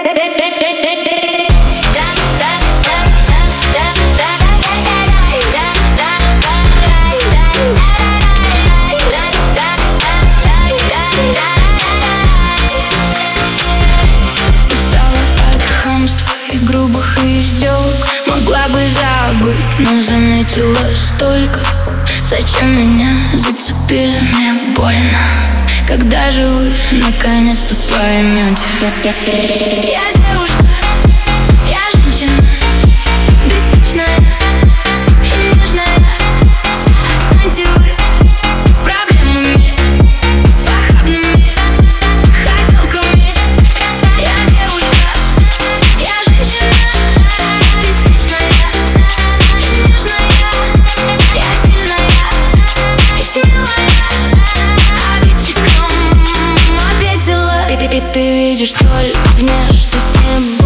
Грубых издевок могла бы забыть, но заметила столько. Зачем меня зацепили, мне больно. Когда же вы наконец-то поймете? Я девушка, я женщина, беспечная и нежная. Отстаньте вы с проблемами, с похабными хотелками. Я девушка, я женщина, беспечная и нежная. Я сильная и смелая, обидчиком ответила. И ты видишь только внешность, не